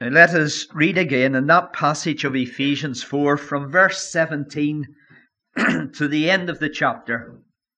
Now let us read again in that passage of Ephesians 4 from verse 17 to the end of the chapter.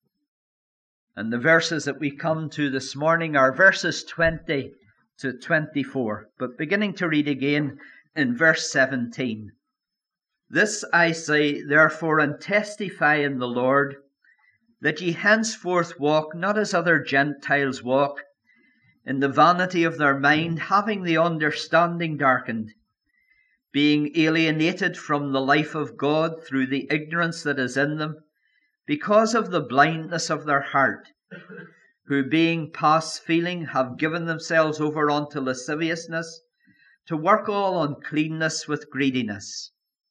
And the verses that we come to this morning are verses 20 to 24. But beginning to read again in verse 17. This I say, therefore, and testify in the Lord, that ye henceforth walk not as other Gentiles walk, in the vanity of their mind, having the understanding darkened, being alienated from the life of God through the ignorance that is in them, because of the blindness of their heart, who being past feeling have given themselves over unto lasciviousness, to work all uncleanness with greediness.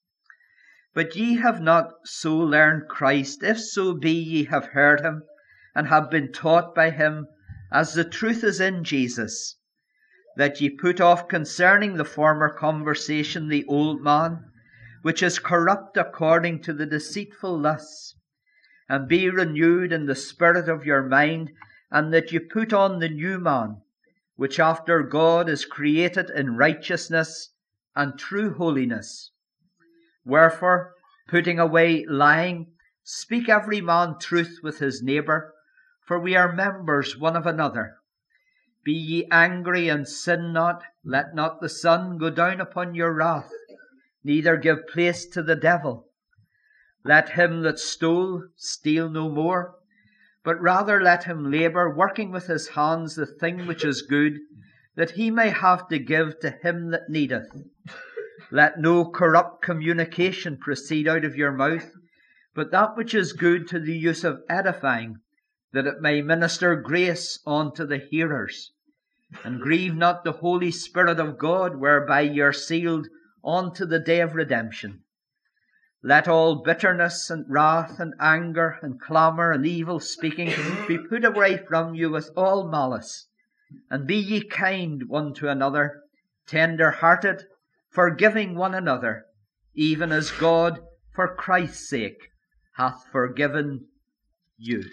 But ye have not so learned Christ, if so be ye have heard him, and have been taught by him, as the truth is in Jesus, that ye put off concerning the former conversation the old man, which is corrupt according to the deceitful lusts, and be renewed in the spirit of your mind, and that ye put on the new man, which after God is created in righteousness and true holiness. Wherefore, putting away lying, speak every man truth with his neighbour, for we are members one of another. Be ye angry and sin not, let not the sun go down upon your wrath, neither give place to the devil. Let him that stole steal no more, but rather let him labour, working with his hands the thing which is good, that he may have to give to him that needeth. Let no corrupt communication proceed out of your mouth, but that which is good to the use of edifying, that it may minister grace unto the hearers. And grieve not the Holy Spirit of God, whereby ye are sealed unto the day of redemption. Let all bitterness and wrath and anger and clamour and evil speaking be put away from you with all malice. And be ye kind one to another, tender-hearted, forgiving one another, even as God, for Christ's sake, hath forgiven you.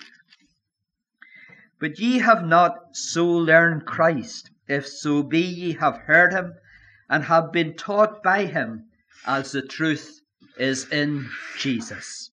But ye have not so learned Christ, if so be ye have heard him, and have been taught by him, as the truth is in Jesus.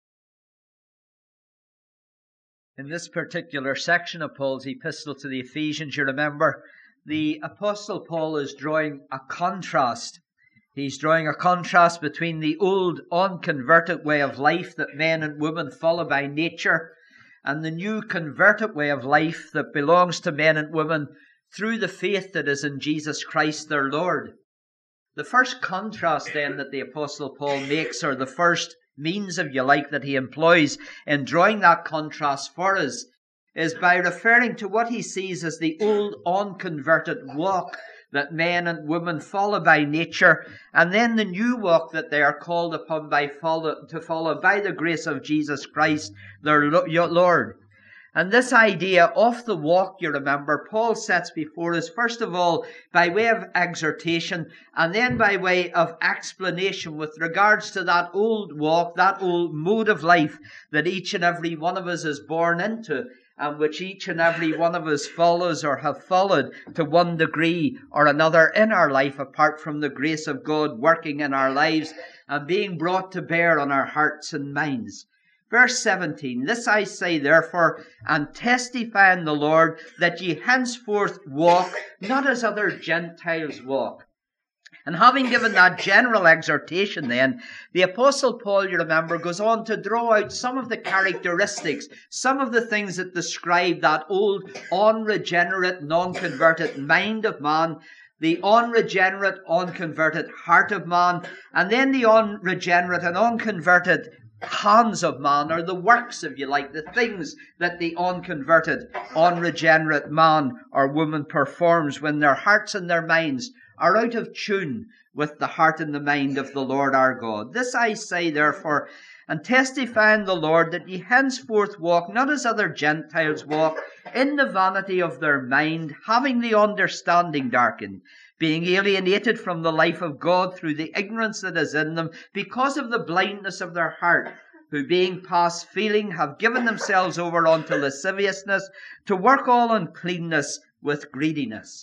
In this particular section of Paul's epistle to the Ephesians, you remember, the Apostle Paul is drawing a contrast. He's drawing a contrast between the old unconverted way of life that men and women follow by nature, and the new converted way of life that belongs to men and women through the faith that is in Jesus Christ their Lord. The first contrast then that the Apostle Paul makes, or the first means, if you like, that he employs in drawing that contrast for us, is by referring to what he sees as the old unconverted walk that men and women follow by nature, and then the new walk that they are called upon to follow by the grace of Jesus Christ, their Lord. And this idea of the walk, you remember, Paul sets before us, first of all, by way of exhortation, and then by way of explanation with regards to that old walk, that old mode of life that each and every one of us is born into, and which each and every one of us follows or have followed to one degree or another in our life, apart from the grace of God working in our lives and being brought to bear on our hearts and minds. Verse 17, this I say therefore, and testify in the Lord, that ye henceforth walk not as other Gentiles walk. And having given that general exhortation then, the Apostle Paul, you remember, goes on to draw out some of the characteristics, some of the things that describe that old, unregenerate, non-converted mind of man, the unregenerate, unconverted heart of man, and then the unregenerate and unconverted hands of man, or the works, if you like, the things that the unconverted, unregenerate man or woman performs when their hearts and their minds are out of tune with the heart and the mind of the Lord our God. This I say, therefore, and testify in the Lord, that ye henceforth walk not as other Gentiles walk, in the vanity of their mind, having the understanding darkened, being alienated from the life of God through the ignorance that is in them, because of the blindness of their heart, who being past feeling have given themselves over unto lasciviousness, to work all uncleanness with greediness.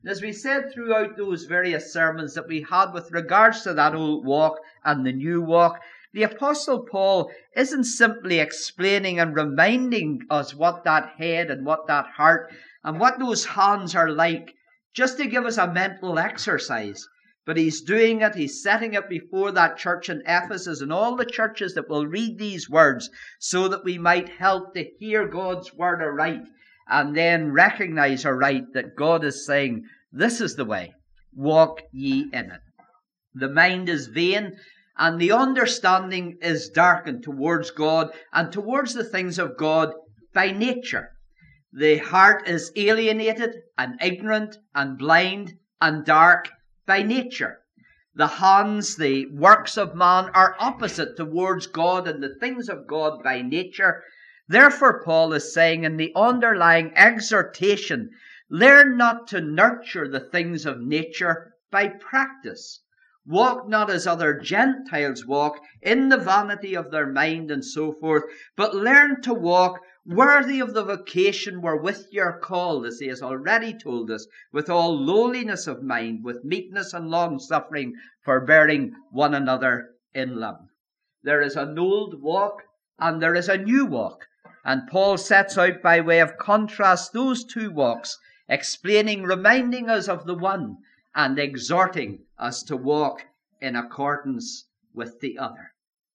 And as we said throughout those various sermons that we had with regards to that old walk and the new walk, the Apostle Paul isn't simply explaining and reminding us what that head and what that heart and what those hands are like, just to give us a mental exercise. But he's doing it, he's setting it before that church in Ephesus and all the churches that will read these words so that we might help to hear God's word aright and then recognize aright that God is saying, this is the way, walk ye in it. The mind is vain and the understanding is darkened towards God and towards the things of God by nature. The heart is alienated and ignorant and blind and dark by nature. The hands, the works of man, are opposite towards God and the things of God by nature. Therefore, Paul is saying in the underlying exhortation, learn not to nurture the things of nature by practice. Walk not as other Gentiles walk, in the vanity of their mind and so forth, but learn to walk worthy of the vocation wherewith you are called, as he has already told us, with all lowliness of mind, with meekness and long-suffering, forbearing one another in love. There is an old walk and there is a new walk, and Paul sets out by way of contrast those two walks, explaining, reminding us of the one, and exhorting us to walk in accordance with the other.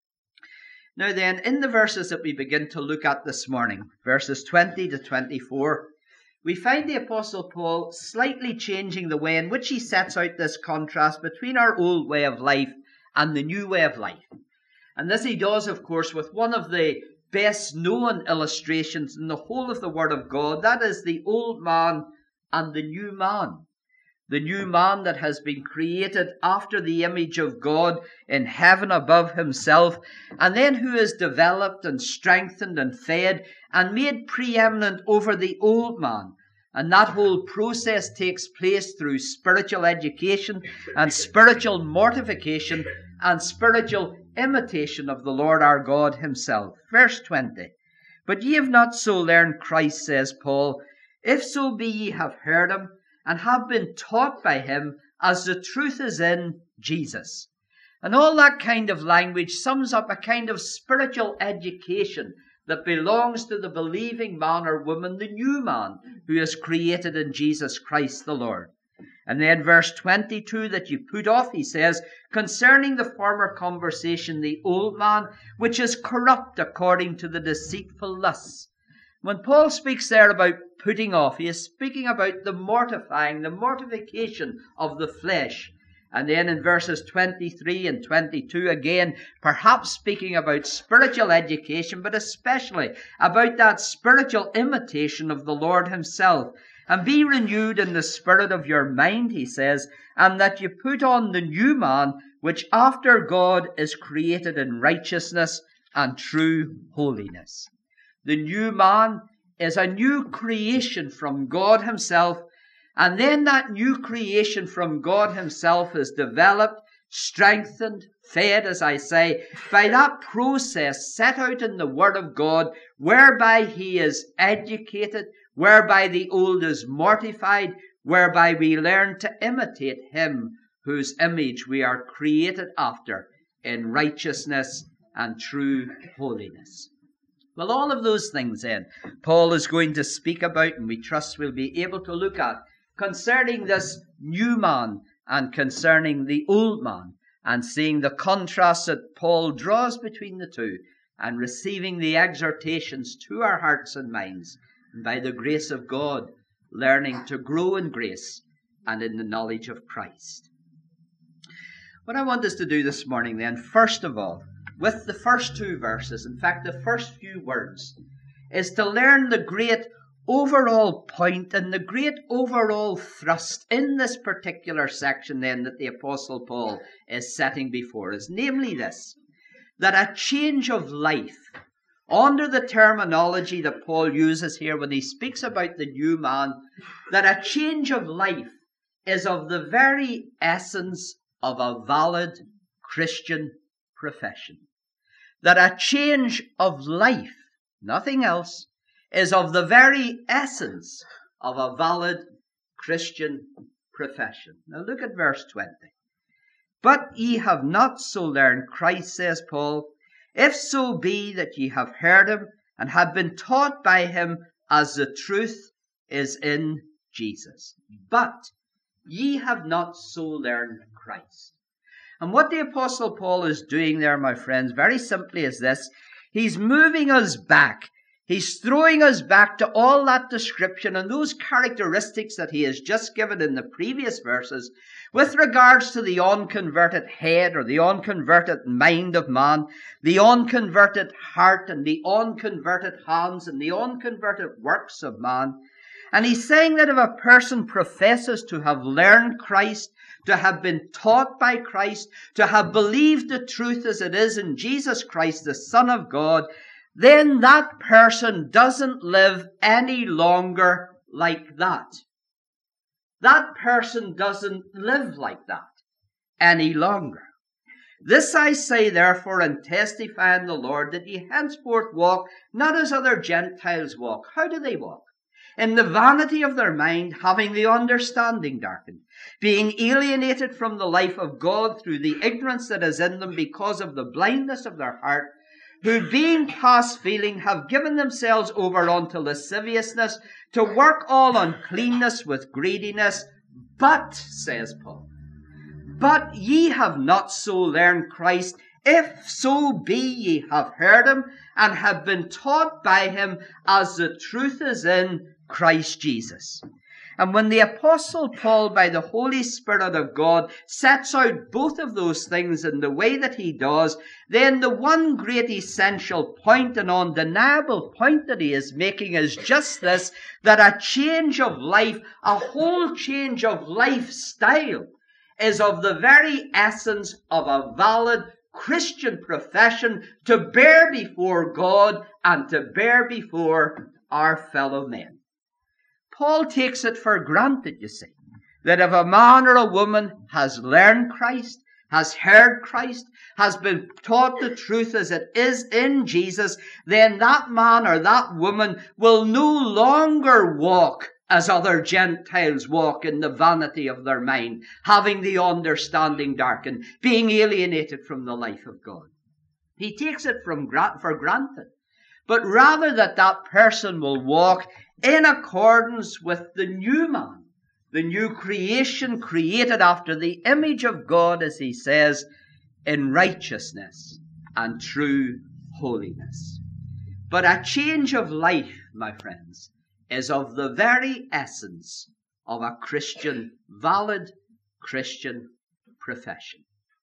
Now then, in the verses that we begin to look at this morning, verses 20 to 24, we find the Apostle Paul slightly changing the way in which he sets out this contrast between our old way of life and the new way of life. And this he does, of course, with one of the best known illustrations in the whole of the Word of God. That is the old man and the new man. The new man that has been created after the image of God in heaven above himself, and then who is developed and strengthened and fed and made preeminent over the old man. And that whole process takes place through spiritual education and spiritual mortification and spiritual imitation of the Lord our God himself. Verse 20. But ye have not so learned Christ, says Paul, if so be ye have heard him, and have been taught by him, as the truth is in Jesus. And all that kind of language sums up a kind of spiritual education that belongs to the believing man or woman, the new man, who is created in Jesus Christ the Lord. And then verse 22 that you put off, he says, concerning the former conversation, the old man, which is corrupt according to the deceitful lusts. When Paul speaks there about putting off, he is speaking about the mortification of the flesh. And then in verses 23 and 22, again, perhaps speaking about spiritual education, but especially about that spiritual imitation of the Lord himself. And be renewed in the spirit of your mind, he says, and that you put on the new man, which after God is created in righteousness and true holiness. The new man is a new creation from God himself, and then that new creation from God himself is developed, strengthened, fed, as I say, by that process set out in the Word of God, whereby he is educated, whereby the old is mortified, whereby we learn to imitate him whose image we are created after in righteousness and true holiness. Well, all of those things then, Paul is going to speak about, and we trust we'll be able to look at, concerning this new man and concerning the old man, and seeing the contrast that Paul draws between the two, and receiving the exhortations to our hearts and minds, and by the grace of God, learning to grow in grace and in the knowledge of Christ. What I want us to do this morning then, first of all, with the first two verses, in fact the first few words, is to learn the great overall point and the great overall thrust in this particular section then that the Apostle Paul is setting before us. Namely this, that a change of life, under the terminology that Paul uses here when he speaks about the new man, that a change of life is of the very essence of a valid Christian profession. That a change of life, nothing else, is of the very essence of a valid Christian profession. Now look at verse 20. But ye have not so learned Christ, says Paul, if so be that ye have heard him and have been taught by him as the truth is in Jesus. But ye have not so learned Christ. And what the Apostle Paul is doing there, my friends, very simply is this. He's moving us back. He's throwing us back to all that description and those characteristics that he has just given in the previous verses with regards to the unconverted head or the unconverted mind of man, the unconverted heart and the unconverted hands and the unconverted works of man. And he's saying that if a person professes to have learned Christ, to have been taught by Christ, to have believed the truth as it is in Jesus Christ, the Son of God, then that person doesn't live any longer like that. That person doesn't live like that any longer. This I say therefore and testify in the Lord, that ye henceforth walk not as other Gentiles walk. How do they walk? In the vanity of their mind, having the understanding darkened, being alienated from the life of God through the ignorance that is in them because of the blindness of their heart, who being past feeling have given themselves over unto lasciviousness, to work all uncleanness with greediness. But, says Paul, but ye have not so learned Christ, if so be ye have heard him, and have been taught by him, as the truth is in Christ Jesus. And when the Apostle Paul, by the Holy Spirit of God, sets out both of those things in the way that he does, then the one great essential point and undeniable point that he is making is just this, that a change of life, a whole change of lifestyle, is of the very essence of a valid Christian profession to bear before God and to bear before our fellow men. Paul takes it for granted, you see, that if a man or a woman has learned Christ, has heard Christ, has been taught the truth as it is in Jesus, then that man or that woman will no longer walk as other Gentiles walk in the vanity of their mind, having the understanding darkened, being alienated from the life of God. He takes it for granted. But rather that person will walk in accordance with the new man, the new creation created after the image of God, as he says, in righteousness and true holiness. But a change of life, my friends, is of the very essence of a valid Christian profession.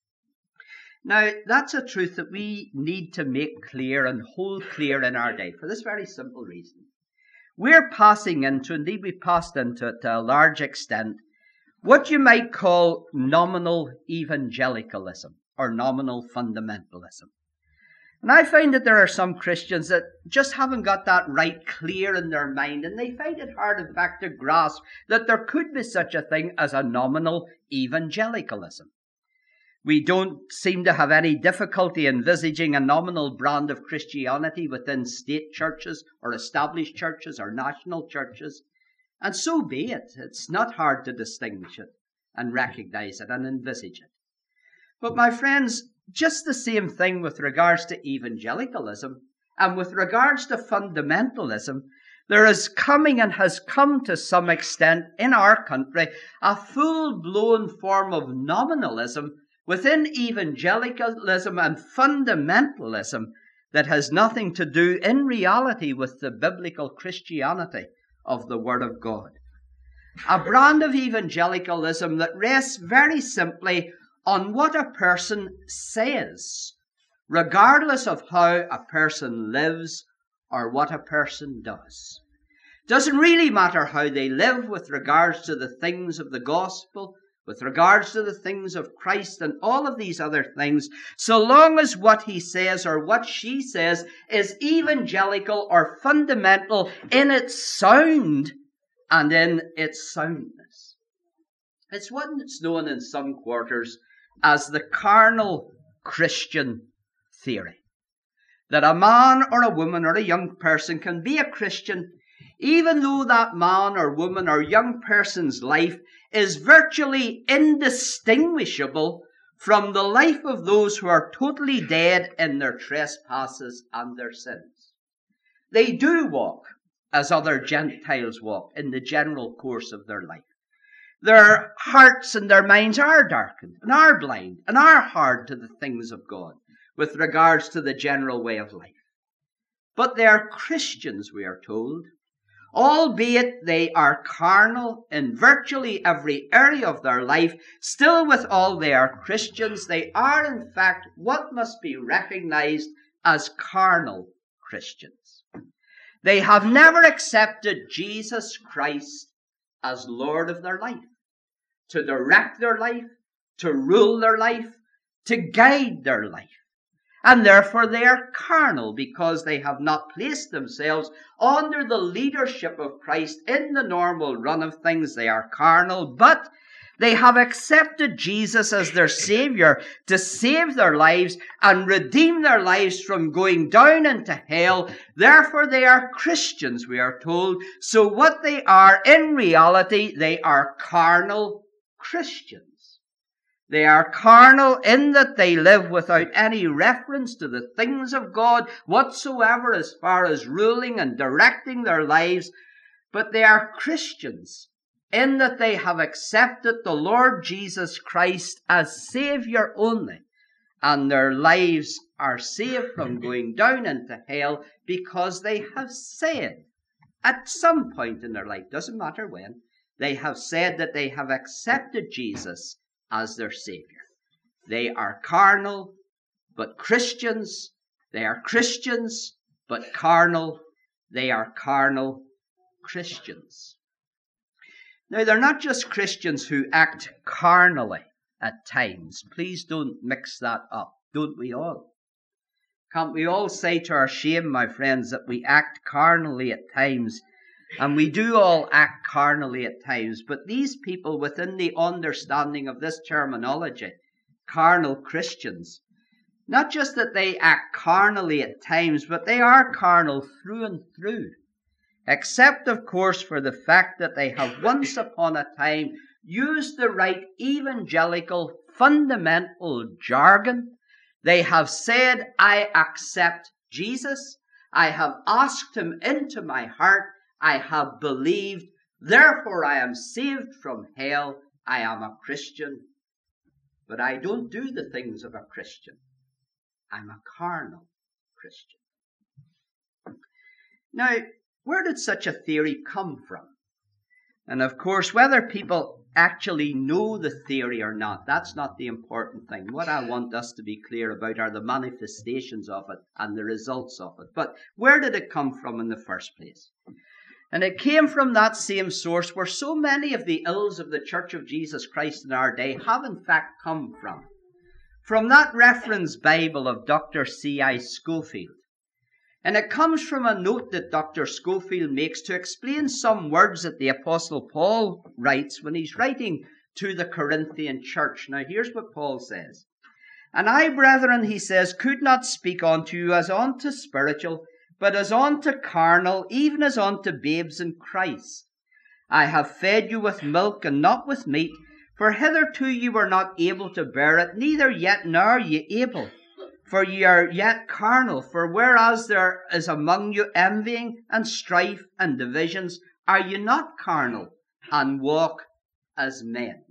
Now, that's a truth that we need to make clear and hold clear in our day for this very simple reason. We're passing into, indeed we passed into it to a large extent, what you might call nominal evangelicalism or nominal fundamentalism. And I find that there are some Christians that just haven't got that right clear in their mind, and they find it hard, in fact, to grasp that there could be such a thing as a nominal evangelicalism. We don't seem to have any difficulty envisaging a nominal brand of Christianity within state churches or established churches or national churches. And so be it. It's not hard to distinguish it and recognize it and envisage it. But my friends, just the same thing with regards to evangelicalism and with regards to fundamentalism, there is coming and has come to some extent in our country a full-blown form of nominalism within evangelicalism and fundamentalism that has nothing to do in reality with the biblical Christianity of the Word of God. A brand of evangelicalism that rests very simply on what a person says, regardless of how a person lives or what a person does. Doesn't really matter how they live with regards to the things of the gospel, with regards to the things of Christ and all of these other things, so long as what he says or what she says is evangelical or fundamental in its sound and in its soundness. It's what's known in some quarters as the carnal Christian theory. That a man or a woman or a young person can be a Christian even though that man or woman or young person's life is virtually indistinguishable from the life of those who are totally dead in their trespasses and their sins. They do walk as other Gentiles walk in the general course of their life. Their hearts and their minds are darkened and are blind and are hard to the things of God with regards to the general way of life. But they are Christians, we are told, albeit they are carnal in virtually every area of their life. Still, with all they are Christians, they are in fact what must be recognized as carnal Christians. They have never accepted Jesus Christ as Lord of their life, to direct their life, to rule their life, to guide their life. And therefore they are carnal because they have not placed themselves under the leadership of Christ in the normal run of things. They are carnal, but they have accepted Jesus as their Savior to save their lives and redeem their lives from going down into hell. Therefore they are Christians, we are told. So what they are in reality, they are carnal Christians. They are carnal in that they live without any reference to the things of God whatsoever as far as ruling and directing their lives. But they are Christians in that they have accepted the Lord Jesus Christ as Savior only. And their lives are saved from going down into hell because they have said at some point in their life, doesn't matter when, they have said that they have accepted Jesus as their Savior. They are carnal, but Christians. They are Christians, but carnal. They are carnal Christians. Now, they're not just Christians who act carnally at times. Please don't mix that up. Don't we all? Can't we all say to our shame, my friends, that we act carnally at times? And we do all act carnally at times, but these people within the understanding of this terminology, carnal Christians, not just that they act carnally at times, but they are carnal through and through. Except, of course, for the fact that they have once upon a time used the right evangelical fundamental jargon. They have said, I accept Jesus. I have asked him into my heart. I have believed, therefore I am saved from hell. I am a Christian. But I don't do the things of a Christian. I'm a carnal Christian. Now, where did such a theory come from? And of course, whether people actually know the theory or not, that's not the important thing. What I want us to be clear about are the manifestations of it and the results of it. But where did it come from in the first place? And it came from that same source where so many of the ills of the Church of Jesus Christ in our day have in fact come from. From that reference Bible of Dr. C.I. Scofield. And it comes from a note that Dr. Scofield makes to explain some words that the Apostle Paul writes when he's writing to the Corinthian church. Now here's what Paul says. And I, brethren, he says, could not speak unto you as unto spiritual, but as unto carnal, even as unto babes in Christ. I have fed you with milk and not with meat, for hitherto you were not able to bear it, neither yet now are ye able. For ye are yet carnal, for whereas there is among you envying and strife and divisions, are ye not carnal, and walk as men?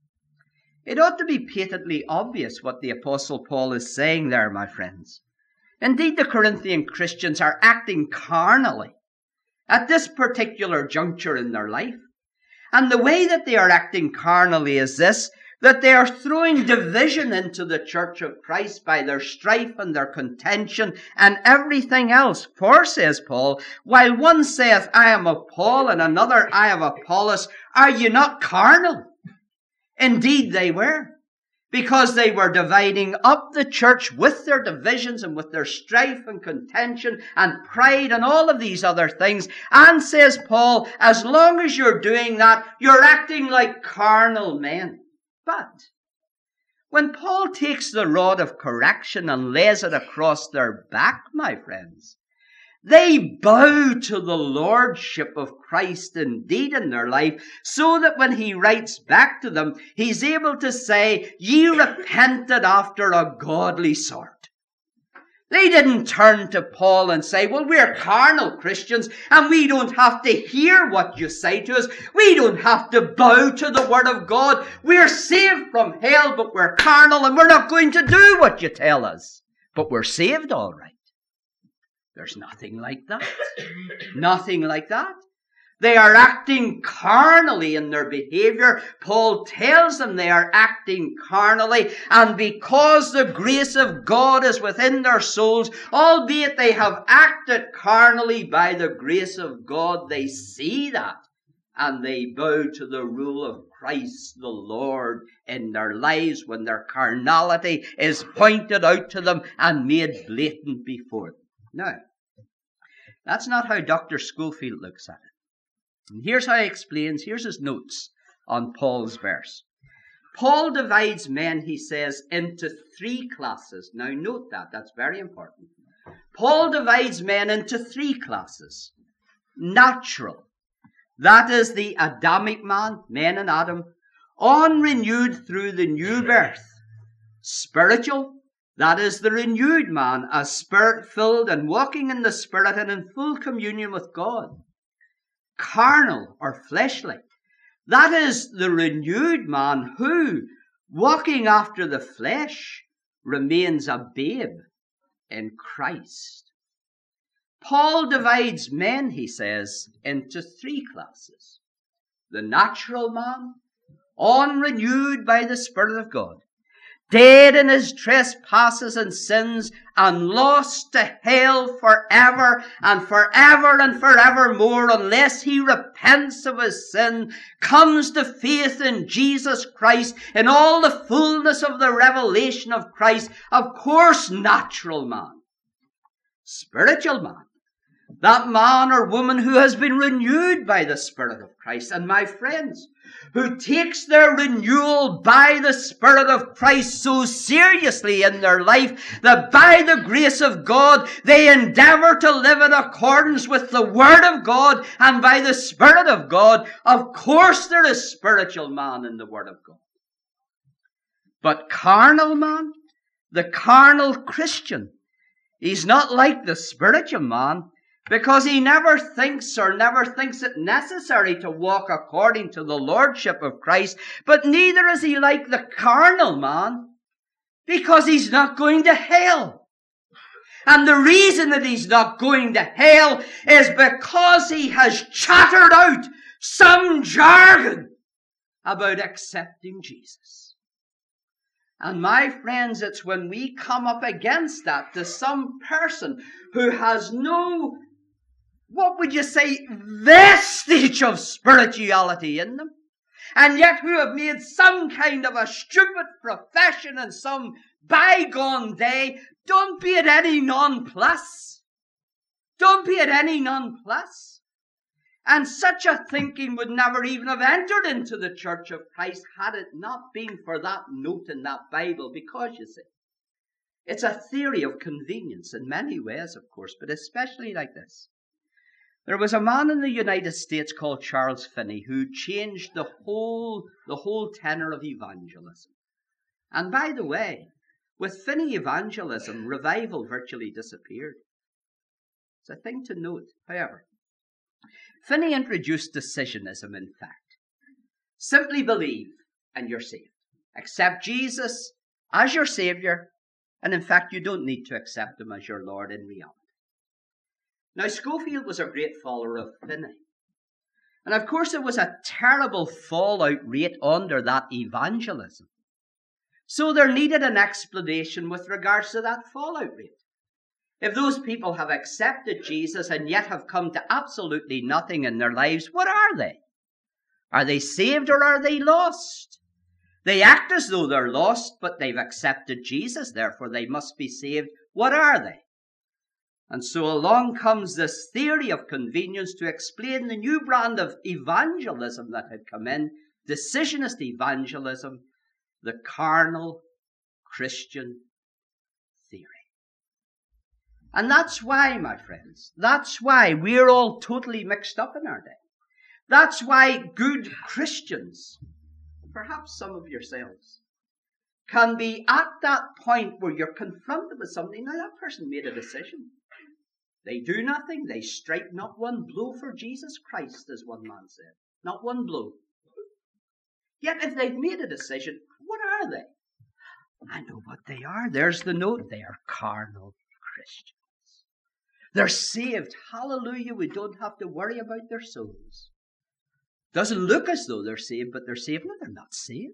It ought to be patently obvious what the Apostle Paul is saying there, my friends. Indeed, the Corinthian Christians are acting carnally at this particular juncture in their life. And the way that they are acting carnally is this, that they are throwing division into the church of Christ by their strife and their contention and everything else. For, says Paul, while one saith, I am of Paul, and another, I am of Apollos, are ye not carnal? Indeed, they were. Because they were dividing up the church with their divisions and with their strife and contention and pride and all of these other things. And says Paul, as long as you're doing that, you're acting like carnal men. But when Paul takes the rod of correction and lays it across their back, my friends, They bow to the lordship of Christ indeed in their life, so that when he writes back to them, he's able to say, ye repented after a godly sort. They didn't turn to Paul and say, well, we're carnal Christians and we don't have to hear what you say to us. We don't have to bow to the word of God. We're saved from hell, but we're carnal and we're not going to do what you tell us. But we're saved all right. There's nothing like that. Nothing like that. They are acting carnally in their behavior. Paul tells them they are acting carnally, and because the grace of God is within their souls, albeit they have acted carnally, by the grace of God they see that, and they bow to the rule of Christ the Lord in their lives when their carnality is pointed out to them and made blatant before them. Now, that's not how Dr. Schofield looks at it. And here's how he explains, here's his notes on Paul's verse. Paul divides men, he says, into three classes. Now note that, that's very important. Paul divides men into three classes. Natural, that is the Adamic man, men in Adam, unrenewed through the new birth. Spiritual, that is the renewed man, as spirit-filled and walking in the Spirit and in full communion with God. Carnal or fleshly, that is the renewed man who, walking after the flesh, remains a babe in Christ. Paul divides men, he says, into three classes. The natural man, unrenewed by the Spirit of God, dead in his trespasses and sins, and lost to hell forever and forever and forevermore, unless he repents of his sin, comes to faith in Jesus Christ, in all the fullness of the revelation of Christ. Of course, natural man. Spiritual man, that man or woman who has been renewed by the Spirit of Christ. And my friends, who takes their renewal by the Spirit of Christ so seriously in their life that by the grace of God they endeavor to live in accordance with the Word of God and by the Spirit of God. Of course there is spiritual man in the Word of God. But carnal man, the carnal Christian, he's not like the spiritual man, because he never thinks it necessary to walk according to the lordship of Christ. But neither is he like the carnal man, because he's not going to hell. And the reason that he's not going to hell is because he has chattered out some jargon about accepting Jesus. And my friends, it's when we come up against that to some person who has no, what would you say, vestige of spirituality in them, and yet who have made some kind of a stupid profession in some bygone day, don't be at any nonplus. Don't be at any nonplus. And such a thinking would never even have entered into the Church of Christ had it not been for that note in that Bible, because, you see, it's a theory of convenience in many ways, of course, but especially like this. There was a man in the United States called Charles Finney who changed the whole tenor of evangelism. And by the way, with Finney evangelism, revival virtually disappeared. It's a thing to note, however. Finney introduced decisionism, in fact. Simply believe and you're saved. Accept Jesus as your Savior, and in fact you don't need to accept him as your Lord in reality. Now, Schofield was a great follower of Finney. And of course, there was a terrible fallout rate under that evangelism. So there needed an explanation with regards to that fallout rate. If those people have accepted Jesus and yet have come to absolutely nothing in their lives, what are they? Are they saved or are they lost? They act as though they're lost, but they've accepted Jesus, therefore they must be saved. What are they? And so along comes this theory of convenience to explain the new brand of evangelism that had come in, decisionist evangelism, the carnal Christian theory. And that's why, my friends, that's why we're all totally mixed up in our day. That's why good Christians, perhaps some of yourselves, can be at that point where you're confronted with something. Now, that person made a decision. They do nothing. They strike not one blow for Jesus Christ, as one man said. Not one blow. Yet if they've made a decision, what are they? I know what they are. There's the note. They are carnal Christians. They're saved. Hallelujah. We don't have to worry about their souls. Doesn't look as though they're saved, but they're saved. No, they're not saved.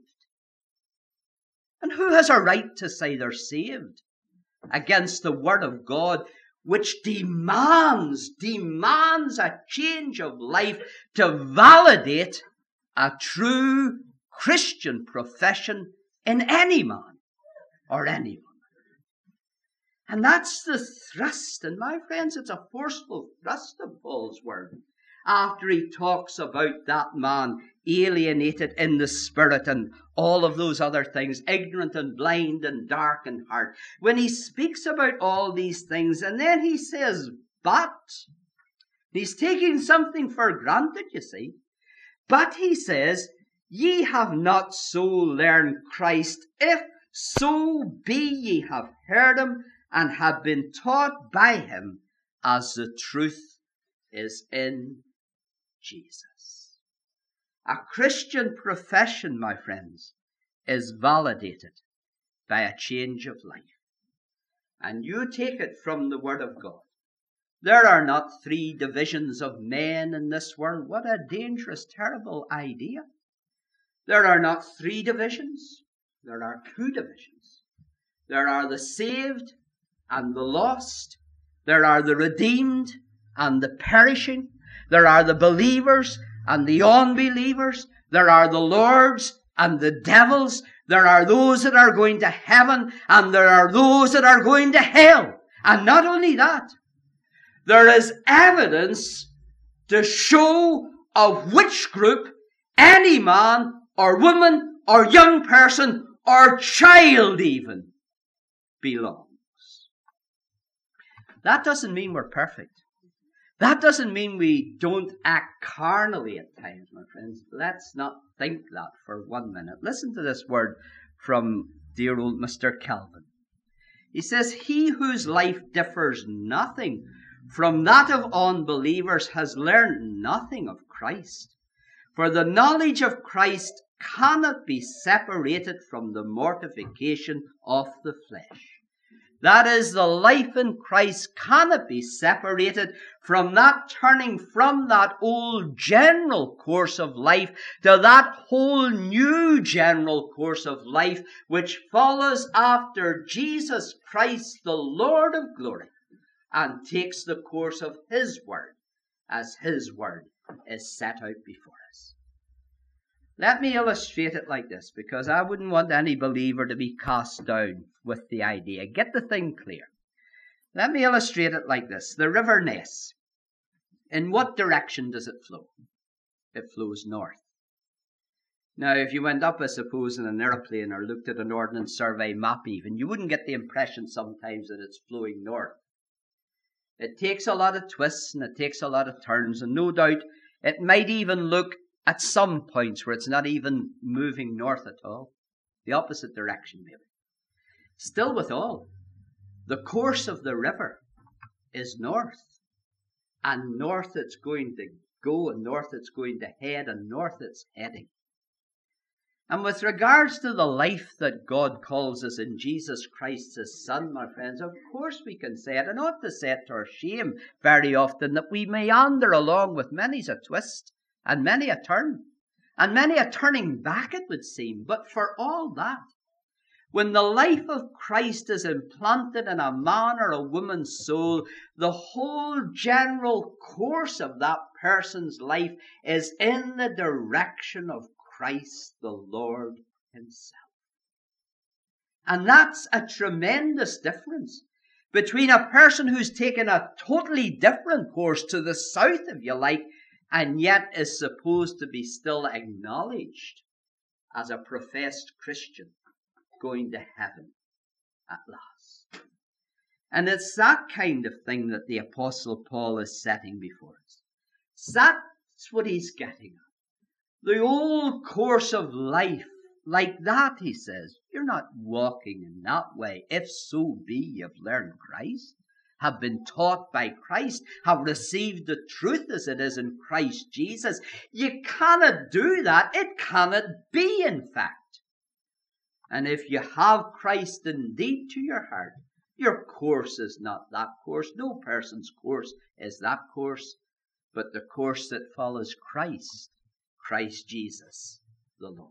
And who has a right to say they're saved against the Word of God, which demands a change of life to validate a true Christian profession in any man or any woman? And that's the thrust, and my friends, it's a forceful thrust of Paul's word. After he talks about that man alienated in the spirit and all of those other things, ignorant and blind and dark in heart. When he speaks about all these things, and then he says, but, he's taking something for granted, you see. But he says, ye have not so learned Christ, if so be ye have heard him and have been taught by him, as the truth is in Jesus. A Christian profession, my friends, is validated by a change of life. And you take it from the Word of God. There are not three divisions of men in this world. What a dangerous, terrible idea. There are not three divisions. There are two divisions. There are the saved and the lost. There are the redeemed and the perishing. There are the believers and the unbelievers. There are the lords and the devils. There are those that are going to heaven, and there are those that are going to hell. And not only that, there is evidence to show of which group any man or woman or young person or child even belongs. That doesn't mean we're perfect. That doesn't mean we don't act carnally at times, my friends. Let's not think that for 1 minute. Listen to this word from dear old Mr. Calvin. He says, he whose life differs nothing from that of unbelievers has learned nothing of Christ. For the knowledge of Christ cannot be separated from the mortification of the flesh. That is, the life in Christ cannot be separated from that turning from that old general course of life to that whole new general course of life which follows after Jesus Christ, the Lord of glory, and takes the course of His Word as His Word is set out before us. Let me illustrate it like this, because I wouldn't want any believer to be cast down with the idea. Get the thing clear. Let me illustrate it like this. The River Ness. In what direction does it flow? It flows north. Now, if you went up, I suppose, in an airplane or looked at an Ordnance Survey map even, you wouldn't get the impression sometimes that it's flowing north. It takes a lot of twists and it takes a lot of turns, and no doubt it might even look at some points where it's not even moving north at all. The opposite direction, maybe. Still with all, the course of the river is north. And north it's going to go, and north it's going to head, and north it's heading. And with regards to the life that God calls us in Jesus Christ, His Son, my friends, of course we can say it, and ought to say it to our shame very often, that we meander along with many's a twist, and many a turn, and many a turning back, it would seem. But for all that, when the life of Christ is implanted in a man or a woman's soul, the whole general course of that person's life is in the direction of Christ the Lord Himself. And that's a tremendous difference between a person who's taken a totally different course to the south, if you like, and yet is supposed to be still acknowledged as a professed Christian going to heaven at last. And it's that kind of thing that the Apostle Paul is setting before us. That's what he's getting at. The old course of life, like that, he says, you're not walking in that way. If so be you've learned Christ, have been taught by Christ, have received the truth as it is in Christ Jesus. You cannot do that. It cannot be, in fact. And if you have Christ indeed to your heart, your course is not that course. No person's course is that course, but the course that follows Christ, Christ Jesus the Lord.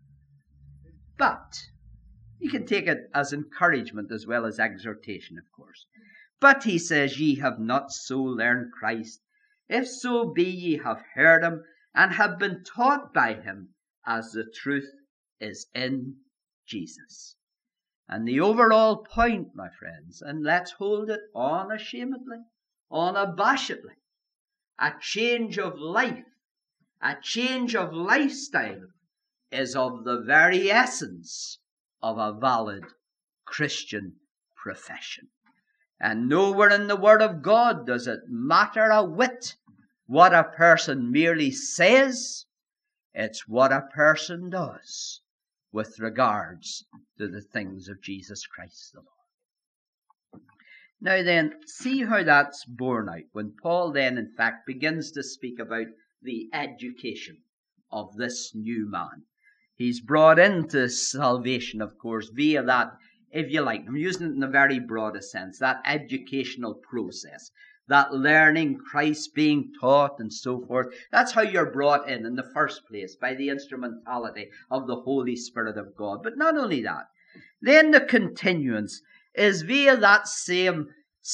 But you can take it as encouragement as well as exhortation, of course. But he says, ye have not so learned Christ. If so be ye have heard him and have been taught by him, as the truth is in Jesus. And the overall point, my friends, and let's hold it unashamedly, unabashedly, a change of life, a change of lifestyle is of the very essence of a valid Christian profession. And nowhere in the Word of God does it matter a whit what a person merely says. It's what a person does with regards to the things of Jesus Christ the Lord. Now then, see how that's borne out when Paul then in fact begins to speak about the education of this new man. He's brought into salvation, of course, via that, if you like, I'm using it in a very broad sense, that educational process, that learning, Christ being taught and so forth. That's how you're brought in the first place, by the instrumentality of the Holy Spirit of God. But not only that, then the continuance is via that same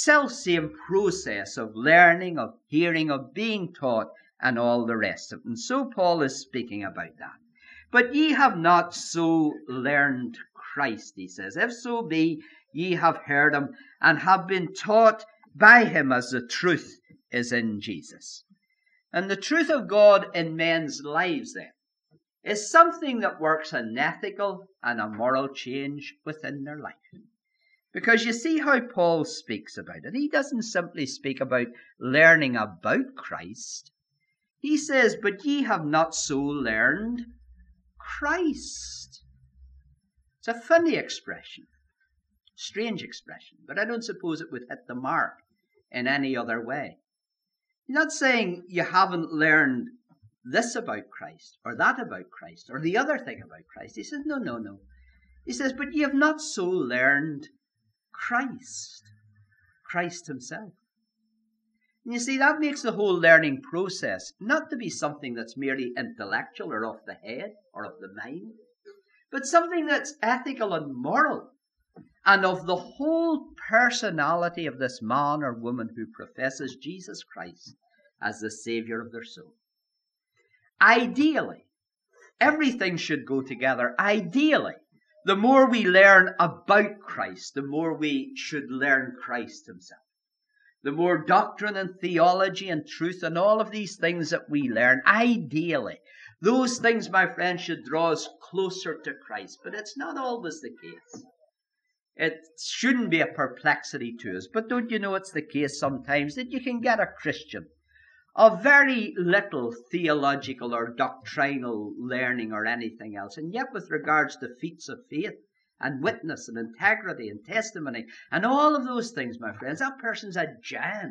process of learning, of hearing, of being taught, and all the rest of it. And so Paul is speaking about that. But ye have not so learned Christ, he says. If so be ye have heard him and have been taught by him, as the truth is in Jesus. And the truth of God in men's lives then is something that works an ethical and a moral change within their life. Because you see how Paul speaks about it. He doesn't simply speak about learning about Christ. He says, but ye have not so learned Christ. It's a funny expression, strange expression, but I don't suppose it would hit the mark in any other way. He's not saying you haven't learned this about Christ, or that about Christ, or the other thing about Christ. He says, no. He says, but ye have not so learned Christ himself. And you see, that makes the whole learning process not to be something that's merely intellectual or off the head or of the mind, but something that's ethical and moral, and of the whole personality of this man or woman who professes Jesus Christ as the Savior of their soul. Ideally, everything should go together. Ideally, the more we learn about Christ, the more we should learn Christ himself. The more doctrine and theology and truth and all of these things that we learn, ideally, those things, my friends, should draw us closer to Christ. But it's not always the case. It shouldn't be a perplexity to us. But don't you know it's the case sometimes that you can get a Christian of very little theological or doctrinal learning or anything else, and yet with regards to feats of faith and witness and integrity and testimony and all of those things, my friends, that person's a giant.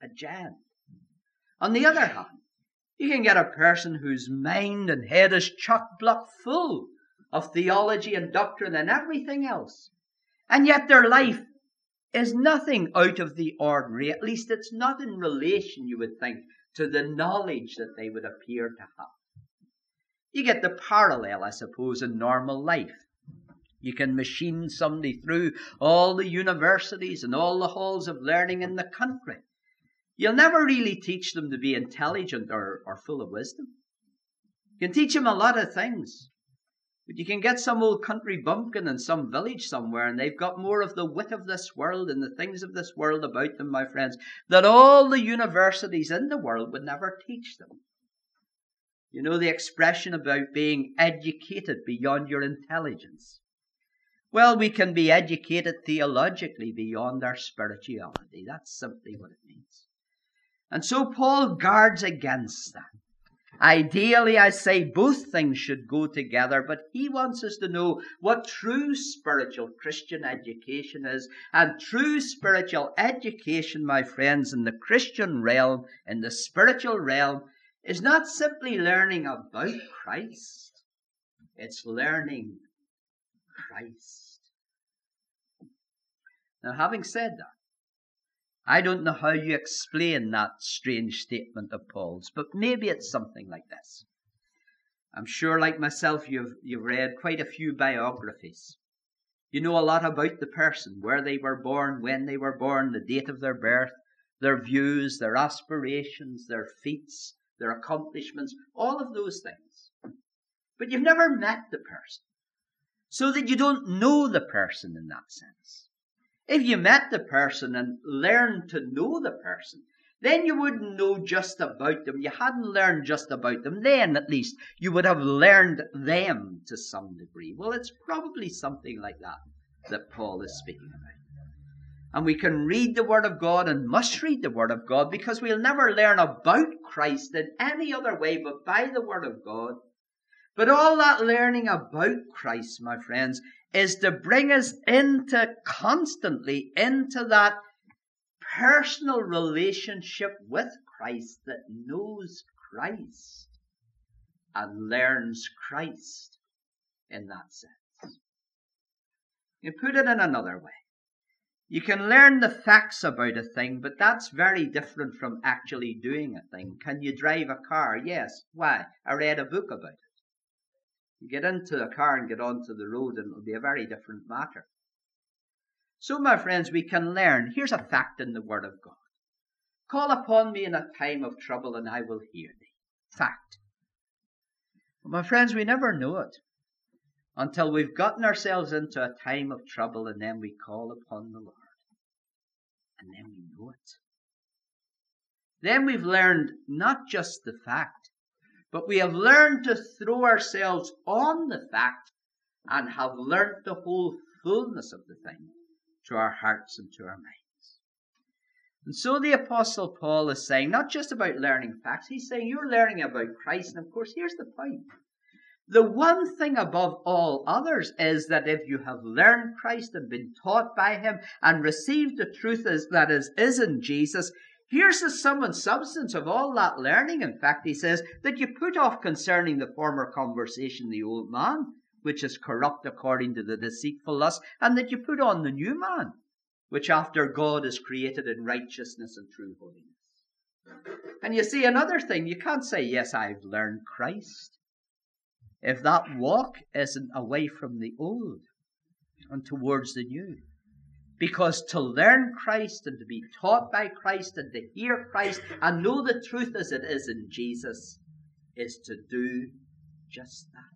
On the other hand, you can get a person whose mind and head is chock-block full of theology and doctrine and everything else, and yet their life is nothing out of the ordinary. At least it's not in relation, you would think, to the knowledge that they would appear to have. You get the parallel, I suppose, in normal life. You can machine somebody through all the universities and all the halls of learning in the country. You'll never really teach them to be intelligent or full of wisdom. You can teach them a lot of things. But you can get some old country bumpkin in some village somewhere, and they've got more of the wit of this world and the things of this world about them, my friends, that all the universities in the world would never teach them. You know the expression about being educated beyond your intelligence. Well, we can be educated theologically beyond our spirituality. That's simply what it means. And so Paul guards against that. Ideally, I say both things should go together, but he wants us to know what true spiritual Christian education is. And true spiritual education, my friends, in the Christian realm, in the spiritual realm, is not simply learning about Christ. It's learning Christ. Now, having said that, I don't know how you explain that strange statement of Paul's, but maybe it's something like this. I'm sure, like myself, you've read quite a few biographies. You know a lot about the person, where they were born, when they were born, the date of their birth, their views, their aspirations, their feats, their accomplishments, all of those things. But you've never met the person, so that you don't know the person in that sense. If you met the person and learned to know the person, then you wouldn't know just about them. You hadn't learned just about them. Then, at least, you would have learned them to some degree. Well, it's probably something like that Paul is speaking about. And we can read the Word of God and must read the Word of God, because we'll never learn about Christ in any other way but by the Word of God. But all that learning about Christ, my friends, is to bring us constantly into that personal relationship with Christ that knows Christ and learns Christ in that sense. You put it in another way. You can learn the facts about a thing, but that's very different from actually doing a thing. Can you drive a car? Yes. Why? I read a book about it. You get into a car and get onto the road, and it'll be a very different matter. So, my friends, we can learn. Here's a fact in the Word of God. Call upon me in a time of trouble, and I will hear thee. Fact. But, my friends, we never know it until we've gotten ourselves into a time of trouble, and then we call upon the Lord. And then we know it. Then we've learned not just the fact, but we have learned to throw ourselves on the fact and have learned the whole fullness of the thing to our hearts and to our minds. And so the Apostle Paul is saying, not just about learning facts, he's saying you're learning about Christ. And of course, here's the point. The one thing above all others is that if you have learned Christ and been taught by him and received the truth that is in Jesus, here's the sum and substance of all that learning. In fact, he says that you put off concerning the former conversation the old man, which is corrupt according to the deceitful lust, and that you put on the new man, which after God is created in righteousness and true holiness. And you see, another thing, you can't say, yes, I've learned Christ, if that walk isn't away from the old and towards the new. Because to learn Christ and to be taught by Christ and to hear Christ and know the truth as it is in Jesus is to do just that.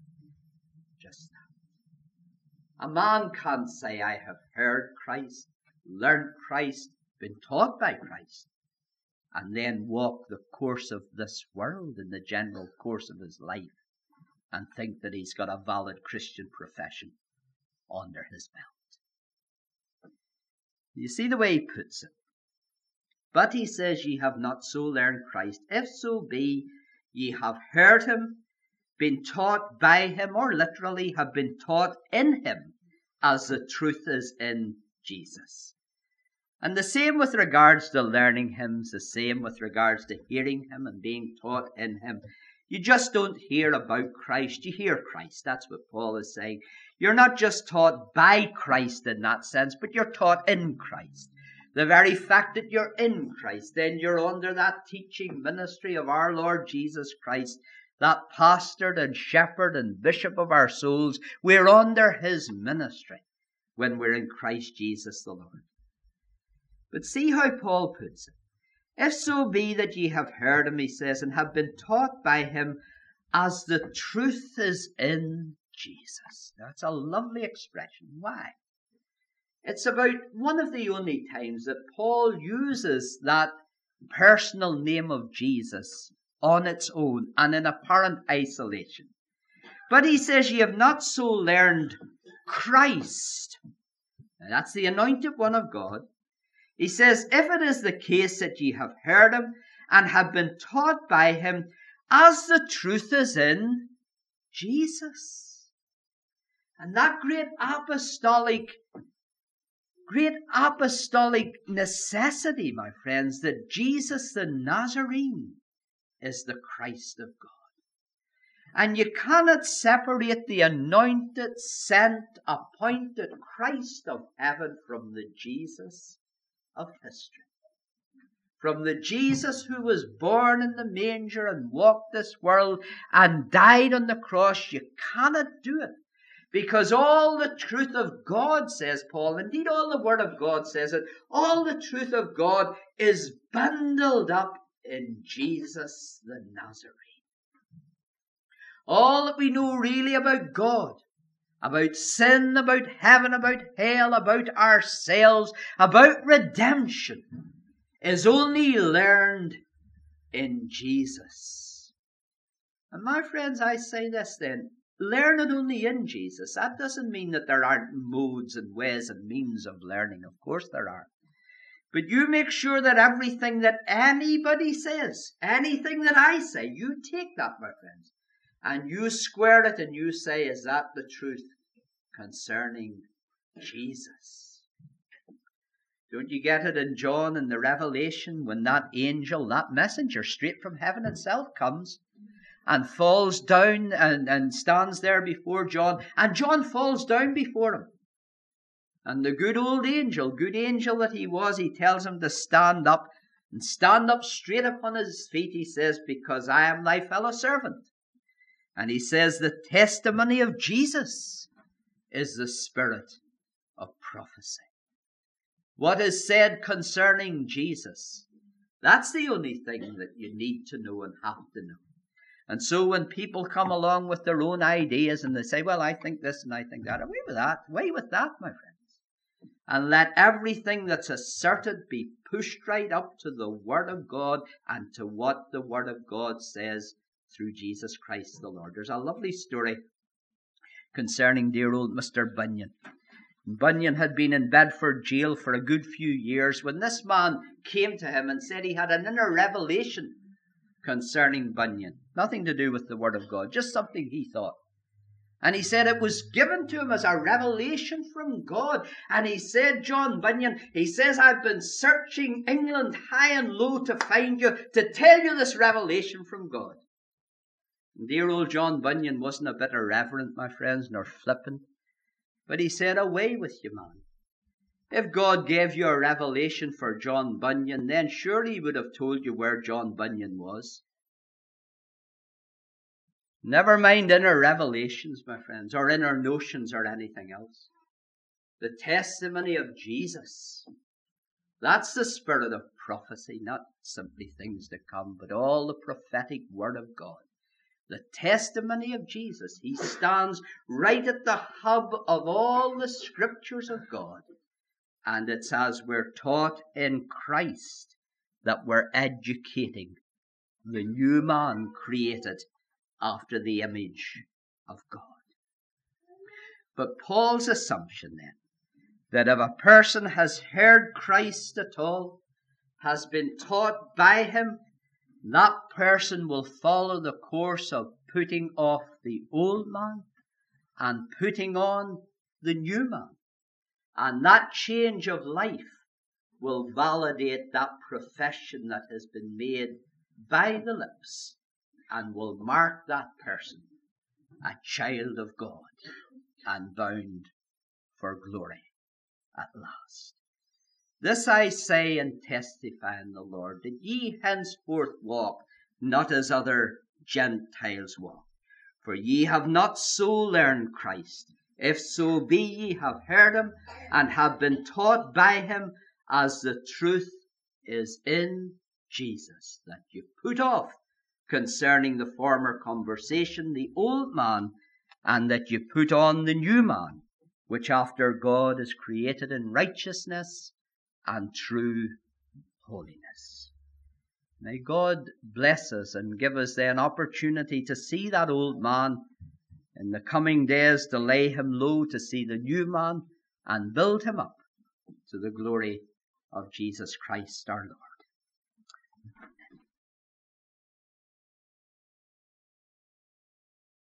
Just that. A man can't say, I have heard Christ, learned Christ, been taught by Christ, and then walk the course of this world in the general course of his life and think that he's got a valid Christian profession under his belt. You see the way he puts it. But he says, ye have not so learned Christ, if so be ye have heard him, been taught by him, or literally have been taught in him, as the truth is in Jesus. And the same with regards to learning hymns, the same with regards to hearing him and being taught in him. You just don't hear about Christ, you hear Christ. That's what Paul is saying. You're not just taught by Christ in that sense, but you're taught in Christ. The very fact that you're in Christ, then you're under that teaching ministry of our Lord Jesus Christ, that pastor and shepherd and bishop of our souls. We're under his ministry when we're in Christ Jesus the Lord. But see how Paul puts it. If so be that ye have heard him, he says, and have been taught by him, as the truth is in Jesus. That's a lovely expression. Why? It's about one of the only times that Paul uses that personal name of Jesus on its own and in apparent isolation. But he says, ye have not so learned Christ. And that's the anointed one of God. He says, if it is the case that ye have heard him and have been taught by him, as the truth is in Jesus. And that great apostolic necessity, my friends, that Jesus the Nazarene is the Christ of God. And you cannot separate the anointed, sent, appointed Christ of heaven from the Jesus of history. From the Jesus who was born in the manger and walked this world and died on the cross. You cannot do it. Because all the truth of God, says Paul, indeed all the Word of God says it, all the truth of God is bundled up in Jesus the Nazarene. All that we know really about God, about sin, about heaven, about hell, about ourselves, about redemption, is only learned in Jesus. And my friends, I say this then, learn it only in Jesus. That doesn't mean that there aren't modes and ways and means of learning. Of course there are. But you make sure that everything that anybody says, anything that I say, you take that, my friends, and you square it and you say, is that the truth concerning Jesus? Don't you get it in John in the Revelation when that angel, that messenger straight from heaven itself comes and falls down and stands there before John, and John falls down before him. And the good angel that he was, he tells him to stand up, and stand up straight upon his feet, he says, because I am thy fellow servant. And he says the testimony of Jesus is the spirit of prophecy. What is said concerning Jesus, that's the only thing that you need to know and have to know. And so when people come along with their own ideas and they say, well, I think this and I think that, away with that, my friends. And let everything that's asserted be pushed right up to the Word of God and to what the Word of God says through Jesus Christ the Lord. There's a lovely story concerning dear old Mr. Bunyan. Bunyan had been in Bedford jail for a good few years when this man came to him and said he had an inner revelation concerning Bunyan. Nothing to do with the Word of God, just something he thought. And he said it was given to him as a revelation from God. And he said, John Bunyan, he says, I've been searching England high and low to find you, to tell you this revelation from God. And dear old John Bunyan wasn't a bit irreverent, my friends, nor flippant. But he said, away with you, man. If God gave you a revelation for John Bunyan, then surely he would have told you where John Bunyan was. Never mind inner revelations, my friends, or inner notions or anything else. The testimony of Jesus. That's the spirit of prophecy, not simply things to come, but all the prophetic Word of God. The testimony of Jesus. He stands right at the hub of all the scriptures of God. And it's as we're taught in Christ that we're educating the new man created after the image of God. But Paul's assumption then, that if a person has heard Christ at all, has been taught by him, that person will follow the course of putting off the old man and putting on the new man. And that change of life will validate that profession that has been made by the lips and will mark that person a child of God and bound for glory at last. This I say and testify in the Lord, that ye henceforth walk not as other Gentiles walk. For ye have not so learned Christ, if so be ye have heard him and have been taught by him, as the truth is in Jesus, that you put off concerning the former conversation the old man, and that you put on the new man, which after God is created in righteousness and true holiness. May God bless us and give us then opportunity to see that old man in the coming days to lay him low, to see the new man and build him up to the glory of Jesus Christ our Lord.